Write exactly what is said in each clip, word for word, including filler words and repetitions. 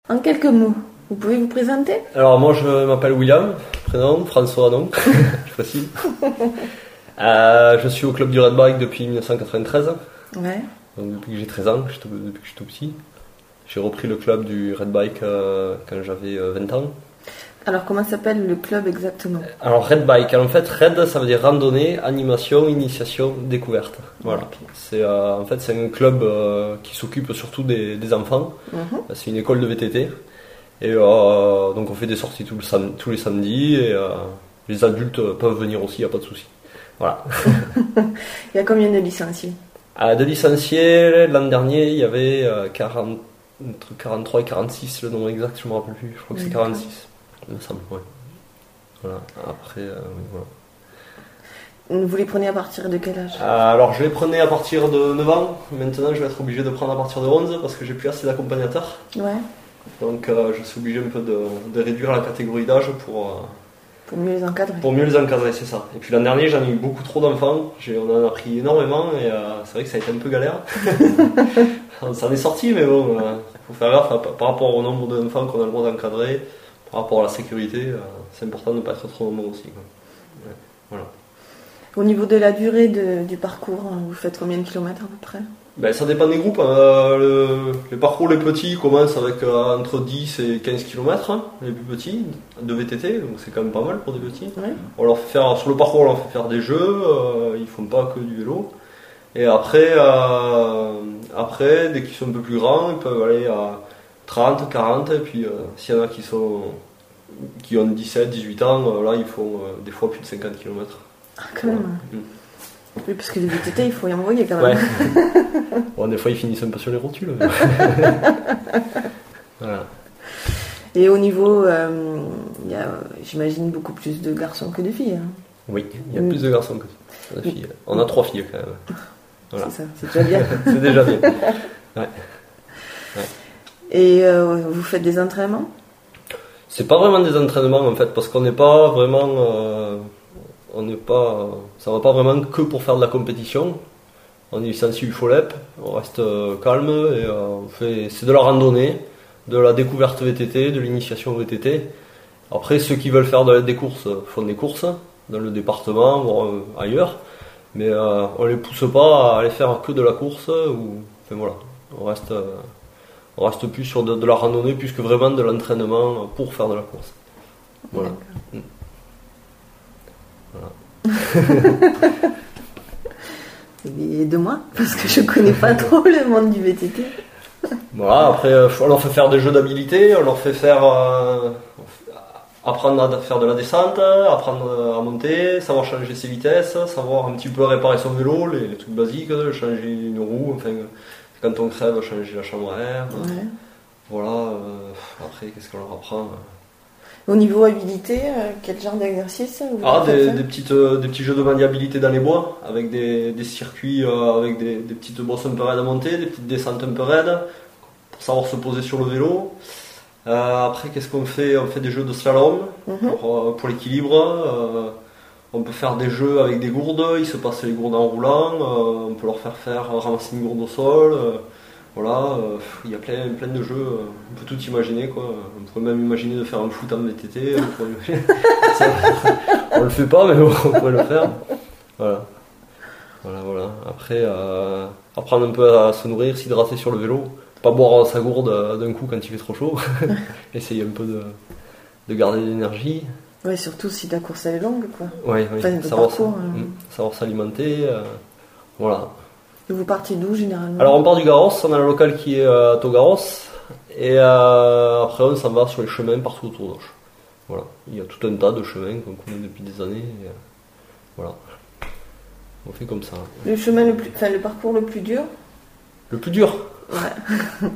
En quelques mots, vous pouvez vous présenter? Alors moi je m'appelle William, prénom, François non, c'est facile. Euh, je suis au club du Red Bike depuis dix-neuf cent quatre-vingt-treize, Ouais. donc depuis que j'ai treize ans, depuis que je suis tout petit. J'ai repris le club du Red Bike euh, quand j'avais euh, vingt ans. Alors comment s'appelle le club exactement? Alors Red Bike, en fait Red ça veut dire randonnée, animation, initiation, découverte. Voilà. Okay. C'est euh, en fait c'est un club euh, qui s'occupe surtout des, des enfants. Mm-hmm. C'est une école de V T T et euh, donc on fait des sorties tous, le sam- tous les samedis et euh, les adultes peuvent venir aussi, il n'y a pas de souci. Voilà. Il y a combien de licenciés? À de licenciés, l'an dernier il y avait euh, quarante, entre quarante-trois et quarante-six, le nombre exact je ne me rappelle plus, je crois que c'est quarante-six. Il me semble, ouais. Voilà, après, euh, oui, voilà. Vous les prenez à partir de quel âge? Euh, alors, je les prenais à partir de neuf ans. Maintenant, je vais être obligé de prendre à partir de onze parce que j'ai plus assez d'accompagnateurs. Ouais. Donc, euh, je suis obligé un peu de, de réduire la catégorie d'âge pour, euh, Pour mieux les encadrer. pour mieux les encadrer, c'est ça. Et puis l'an dernier, j'en ai eu beaucoup trop d'enfants. J'ai, on en a pris énormément et euh, c'est vrai que ça a été un peu galère. On s'en est sorti, mais bon, il euh, faut faire gaffe hein, par rapport au nombre d'enfants qu'on a le droit d'encadrer. Par rapport à la sécurité, euh, c'est important de ne pas être trop nombreux aussi. Quoi. Ouais, voilà. Au niveau de la durée de, du parcours, vous faites combien de kilomètres à peu près? Ben, ça dépend des groupes. Euh, le, les parcours les petits commencent avec euh, entre dix et quinze kilomètres, hein, les plus petits, de V T T, donc c'est quand même pas mal pour des petits. Ouais. On leur fait faire, sur le parcours, on leur fait faire des jeux, euh, ils font pas que du vélo. Et après, euh, après, dès qu'ils sont un peu plus grands, ils peuvent aller à trente, quarante, et puis euh, s'il y en a qui sont qui ont dix-sept, dix-huit ans, euh, là ils font euh, des fois plus de cinquante kilomètres. Ah, quand même. Voilà. Oui, parce que les V T T, il faut y envoyer quand même. Ouais. Bon, des fois ils finissent un peu sur les rotules. Voilà. Et au niveau, euh, il y a, j'imagine, beaucoup plus de garçons que de filles. Hein. Oui, il y a oui. plus de garçons que de filles. On a trois filles quand même. Voilà. C'est ça, c'est déjà bien. C'est déjà bien. Ouais. Ouais. Et euh, vous faites des entraînements? C'est pas vraiment des entraînements en fait, parce qu'on n'est pas vraiment, euh, on n'est pas, ça va pas vraiment que pour faire de la compétition. On est licencié U F O L E P, on reste euh, calme et euh, on fait, c'est de la randonnée, de la découverte V T T, de l'initiation V T T. Après, ceux qui veulent faire de, des courses font des courses dans le département ou euh, ailleurs, mais euh, on les pousse pas à aller faire que de la course ou, enfin voilà, on reste. Euh, On reste plus sur de, de la randonnée plus que vraiment de l'entraînement pour faire de la course. Voilà. Mmh. Voilà. Et de moi, parce que je connais pas trop le monde du V T T. Voilà, après on leur fait faire des jeux d'habilité, on leur fait faire euh, apprendre à faire de la descente, apprendre à monter, savoir changer ses vitesses, savoir un petit peu réparer son vélo, les, les trucs basiques, changer une roue, enfin. Quand on crève, changer la chambre à air. Ouais. Voilà. Euh, après, qu'est-ce qu'on leur apprend? Au niveau habilité, euh, quel genre d'exercice vous Ah, des, faites des, petites, euh, des petits jeux de maniabilité dans les bois, avec des, des circuits, euh, avec des, des petites brosses un peu raides à monter, des petites descentes un peu raides, pour savoir se poser sur le vélo. Euh, après, qu'est-ce qu'on fait? On fait des jeux de slalom mm-hmm. pour, euh, pour l'équilibre. Euh, On peut faire des jeux avec des gourdes, ils se passent les gourdes en roulant, euh, on peut leur faire faire ramasser une gourde au sol, euh, voilà, euh, il y a plein, plein de jeux, euh, on peut tout imaginer quoi. On pourrait même imaginer de faire un foot en V T T, on, pourrait... Ça, on le fait pas mais on pourrait le faire. Voilà, voilà, voilà. Après, euh, apprendre un peu à se nourrir, s'hydrater sur le vélo, pas boire sa gourde d'un coup quand il fait trop chaud, essayer un peu de, de garder de l'énergie. Ouais, surtout si la course elle est longue, quoi. Oui, oui. Enfin, Savoir, parcours, s- euh... savoir s'alimenter, euh, voilà. Et vous partez d'où généralement? Alors on part du Garros, on a le local qui est euh, à Togaros, et euh, après on s'en va sur les chemins partout autour d'Auch. Voilà, il y a tout un tas de chemins qu'on connaît depuis des années, et, euh, voilà. On fait comme ça. Le chemin le plus, enfin le parcours le plus dur? Le plus dur. Ouais.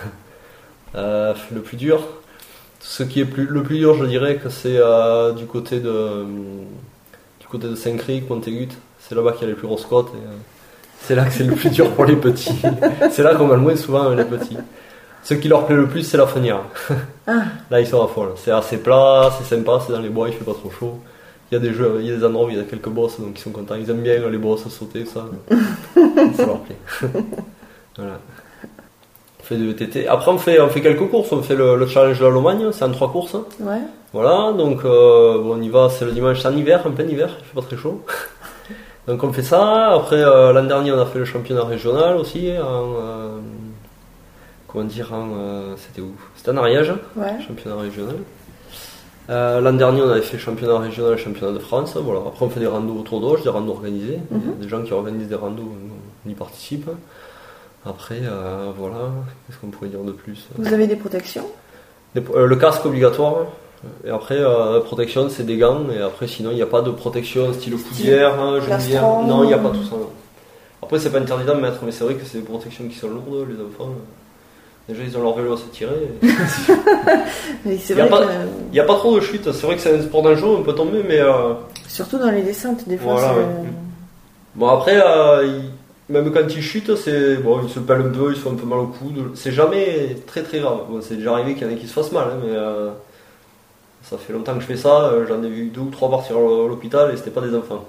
euh, le plus dur. Ce qui est plus, le plus dur, je dirais que c'est euh, du côté de euh, du côté de Saint-Cric, Montégut. C'est là-bas qu'il y a les plus grosses côtes. Et, euh, c'est là que c'est le plus dur pour les petits. C'est là qu'on va le moins souvent les petits. Ce qui leur plaît le plus, c'est la Fenière. Ah. Là, ils sont à fond. C'est assez plat, c'est sympa, c'est dans les bois, il fait pas trop chaud. Il y a des jeux, il y a des endroits où il y a quelques bosses, donc ils sont contents. Ils aiment bien les bosses sauter, ça. Ça leur plaît. Voilà. fait de V T T. Après, on fait, on fait quelques courses. On fait le, le challenge de la Lomagne, c'est en trois courses. Ouais. Voilà, donc euh, bon, on y va, c'est le dimanche, c'est en hiver, en plein hiver, il fait pas très chaud. Donc on fait ça. Après, euh, l'an dernier, on a fait le championnat régional aussi. En, euh, comment dire, en, euh, c'était où? C'était en Ariège, Ouais. championnat régional. Euh, l'an dernier, on avait fait championnat régional et championnat de France. Voilà. Après, on fait des randos autour d'Auge, des randos organisés. Mhm. Il y a des gens qui organisent des randos, on y participe. Après, euh, voilà, qu'est-ce qu'on pourrait dire de plus? Vous avez des protections? Des- euh, Le casque obligatoire. Et après, euh, la protection, c'est des gants. Et après, sinon, il n'y a pas de protection style coudière, hein, gencière. Non, il n'y a pas tout ça. Non. Après, c'est pas interdit d'en mettre, mais c'est vrai que c'est des protections qui sont lourdes, les enfants. Déjà, ils ont leur vélo à se tirer. Et... Mais c'est Il n'y a, vrai pas- que, il y a pas trop de chutes. C'est vrai que c'est un sport dangereux, on peut tomber, mais. Euh... surtout dans les descentes, des fois, Voilà, c'est... ouais. Bon, après, euh, il- même quand ils chutent, c'est bon, ils se pèlent un peu, ils se font un peu mal au coude. C'est jamais très très grave. Bon, c'est déjà arrivé qu'il y en ait qui se fassent mal, hein, mais euh, ça fait longtemps que je fais ça. euh, J'en ai vu deux ou trois partir à l'hôpital et c'était pas des enfants.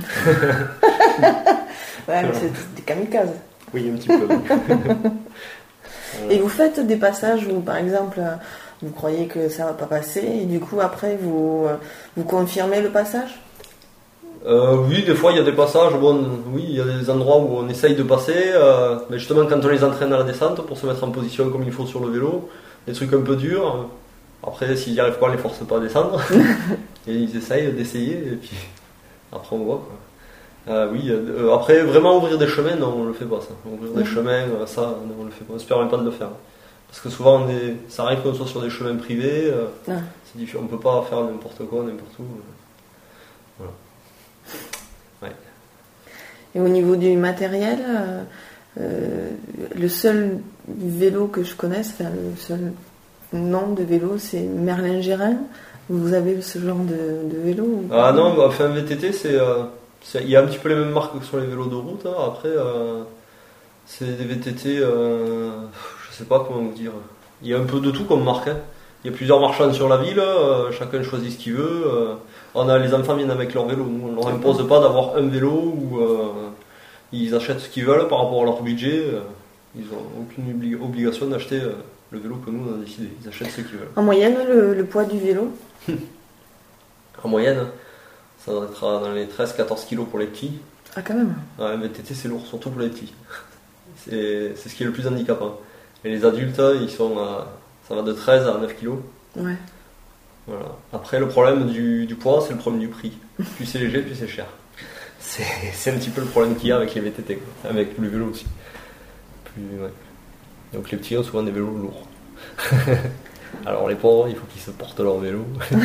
Ouais, mais c'est des kamikazes. Oui, un petit peu. Et vous faites des passages où, par exemple, euh, vous croyez que ça va pas passer, et du coup, après, vous, euh, vous confirmez le passage? Euh, oui, des fois il y a des passages, bon, oui, il y a des endroits où on essaye de passer, euh, mais justement quand on les entraîne à la descente pour se mettre en position comme il faut sur le vélo, des trucs un peu durs. euh, Après, s'ils n'y arrivent pas, on les force pas à descendre, et ils essayent d'essayer, et puis après on voit quoi. Euh, oui, euh, après vraiment ouvrir des chemins, non, on le fait pas ça. Ouvrir des Mhm. chemins, euh, ça, non, on le fait pas. On se permet pas de le faire. Parce que souvent, on est, ça arrive qu'on soit sur des chemins privés, euh, Ah. c'est difficile, on peut pas faire n'importe quoi, n'importe où. euh. Voilà. Ouais. Et au niveau du matériel, euh, euh, le seul vélo que je connaisse, enfin, le seul nom de vélo, c'est Merlin Gérin. Vous avez ce genre de, de vélo ou Ah pas? non, bah, enfin, V T T, c'est, euh, c'est- il y a un petit peu les mêmes marques que sur les vélos de route. Hein. Après, euh, c'est des V T T, euh, je sais pas comment vous dire. Il y a un peu de tout comme marque. Hein. Il y a plusieurs marchands sur la ville, euh, chacun choisit ce qu'il veut. euh. On a, les enfants viennent avec leur vélo. Nous, on leur impose pas d'avoir un vélo ou euh, ils achètent ce qu'ils veulent par rapport à leur budget. euh. Ils n'ont aucune obli- obligation d'acheter euh, le vélo que nous on a décidé. Ils achètent ce qu'ils veulent. En moyenne, le, le poids du vélo? En moyenne, ça doit être dans les treize à quatorze kilos pour les petits. Ah, quand même. Ouais, un V T T c'est lourd, surtout pour les petits. C'est, c'est ce qui est le plus handicapant. Et les adultes, ils sont à, ça va de treize à neuf kilos. Ouais. Voilà. Après, le problème du, du poids, c'est le problème du prix. Plus c'est léger, plus c'est cher. C'est, c'est un petit peu le problème qu'il y a avec les V T T, quoi. Avec le vélo aussi. Plus, ouais. Donc les petits ont souvent des vélos lourds. Alors les pauvres, il faut qu'ils se portent leur vélo.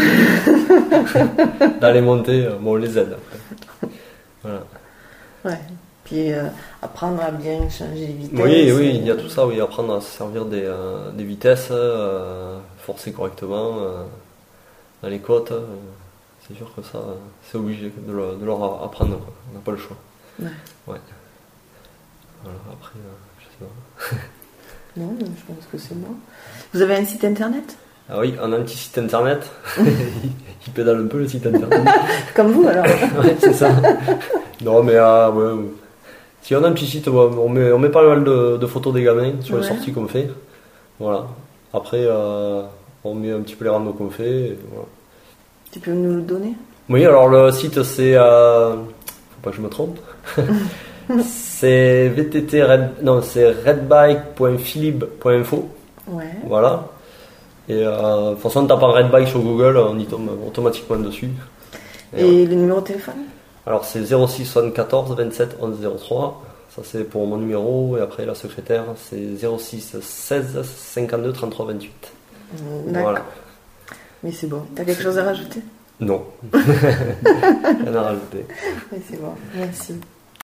Dans les montées, bon, on les aide. Après. Voilà. Ouais. Puis euh, apprendre à bien changer les vitesses. Oui, oui, il y a tout ça, oui, apprendre à se servir des, euh, des vitesses, euh, forcer correctement euh, dans les côtes. euh, c'est sûr que ça, euh, c'est obligé de, le- de leur apprendre, quoi. On n'a pas le choix. Ouais. Ouais. Voilà, après, euh, je sais pas. Non, mais je pense que c'est bon. Vous avez un site internet? Ah oui, on a un petit site internet. Il pédale un peu le site internet. Comme vous alors? Ouais, c'est ça. Non, mais ah, ouais. ouais. Si on a un petit site, ouais, on, met, on met pas mal de, de photos des gamins sur les Ouais. sorties qu'on fait. Voilà. Après, euh, on met un petit peu les randos qu'on fait. Et voilà. Tu peux nous le donner? Oui, alors le site c'est. Euh, faut pas que je me trompe. C'est V T T Red, non, c'est redbike point philib point info. Ouais. Voilà. Et euh, de toute façon, en tapant Redbike sur Google, on y tombe automatiquement dessus. Et Et voilà. le numéro de téléphone? Alors c'est zéro six soixante-quatorze vingt-sept onze zéro trois. Ça c'est pour mon numéro. Et après la secrétaire, c'est zéro six seize cinquante-deux trente-trois vingt-huit. D'accord. Voilà. Mais c'est bon. T'as quelque chose à rajouter? Non. Rien à rajouter. Mais c'est bon. Merci.